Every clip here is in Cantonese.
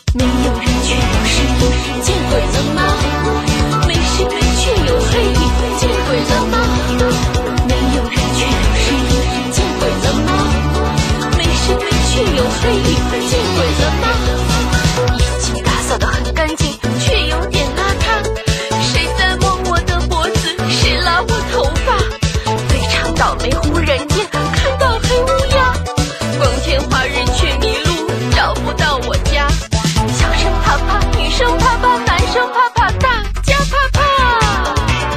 没有人却有声音，见鬼了吗？没视频却有黑影，见鬼了吗？没有人却有声音，见鬼了吗？没视频却有黑影，见鬼了吗？眼睛打扫得很干净，却有点邋遢。谁在摸我的脖子？谁拉我头发？非常倒霉，忽然间看到黑乌鸦，光天化日却迷路，找不到我家。小声怕怕，女生怕怕，男生怕怕，大家怕怕。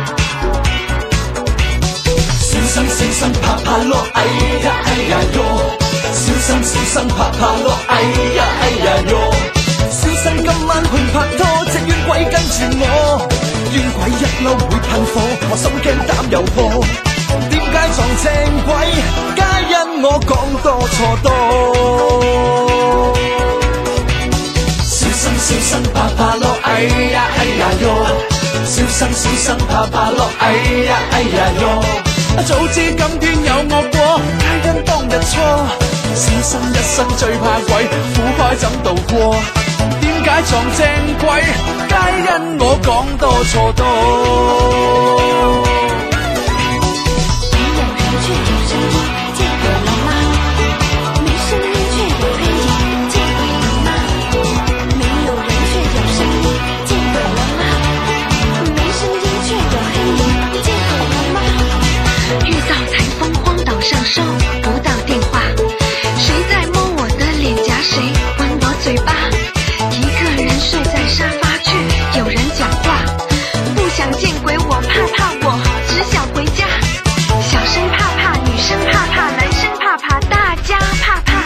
小心怕怕咯，哎呀哎呀哟！小心怕怕咯，哎呀哎呀哟！小心今晚去拍拖，隻冤鬼跟住我，冤鬼一嬲會噴火，我心驚膽又破。點解撞正鬼？皆因我講多錯多。小心怕怕咯，哎呀哎呀哟！小心怕怕咯，哎呀哎呀哟！早知今天有惡果，皆因當日錯。小心一生最怕鬼，苦開怎度過？點解撞正鬼？皆因我講多錯多。 沒有人卻有聲音，見鬼了嗎？沒聲音卻有黑影，見鬼了嗎？沒有人卻有聲音，見鬼了嗎？沒聲音卻有黑影，見鬼了嗎？遇到颱風荒島上收不到電話，誰在摸我的臉頰？誰吻我嘴巴？一個人睡在沙發區，有人講話，不想見鬼，我怕怕，我只想回家。小聲怕怕，女生怕怕，男生怕怕，大家怕怕。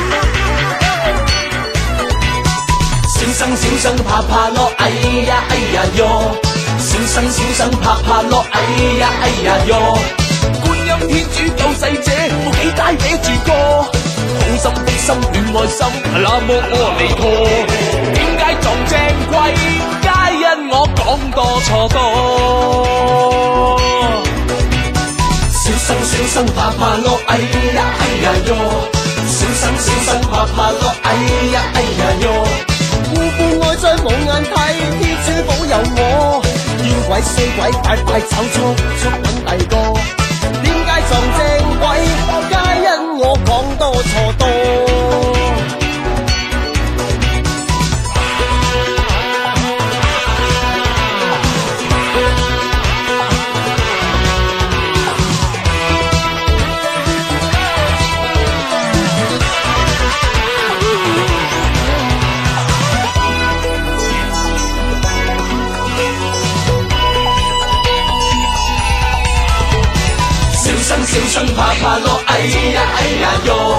小生怕怕咯，哎呀哎呀喲！小生怕怕咯，哎呀哎呀喲！觀音天主救世者，我幾大寫住歌，好心的心亂愛心，那麼阿彌陀。點解撞正鬼？皆因我講多錯多。小生怕怕咯，哎呀哎呀喲！小生怕怕咯，哎呀哎呀喲！互伴愛再冇眼睇，天主保佑我。冤鬼衰鬼快走速揾第個。點解撞正鬼？皆因我講多錯多。小生怕怕咯，哎呀哎呀喲！